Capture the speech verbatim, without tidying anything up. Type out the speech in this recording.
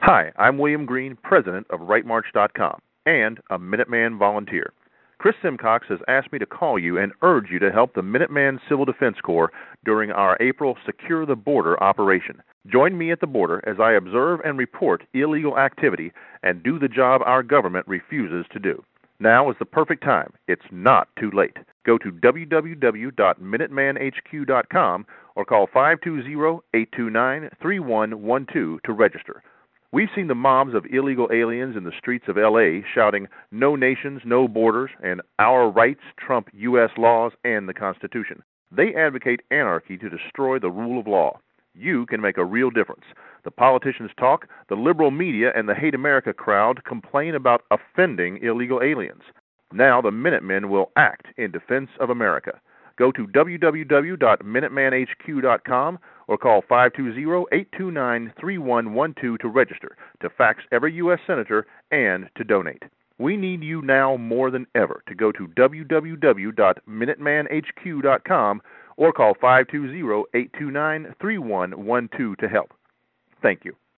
Hi, I'm William Green, president of Right March dot com and a Minuteman volunteer. Chris Simcox has asked me to call you and urge you to help the Minuteman Civil Defense Corps during our April Secure the Border operation. Join me at the border as I observe and report illegal activity and do the job our government refuses to do. Now is the perfect time. It's not too late. Go to w w w dot minuteman h q dot com or call five two zero, eight two nine, three one one two to register. We've seen the mobs of illegal aliens in the streets of L A shouting, "No nations, no borders," and "Our rights trump U S laws and the Constitution." They advocate anarchy to destroy the rule of law. You can make a real difference. The politicians talk, the liberal media and the Hate America crowd complain about offending illegal aliens. Now the Minutemen will act in defense of America. Go to w w w dot minuteman h q dot com or call five two zero, eight two nine, three one one two to register, to fax every U S senator, and to donate. We need you now more than ever to go to w w w dot minuteman h q dot com or call five two zero, eight two nine, three one one two to help. Thank you.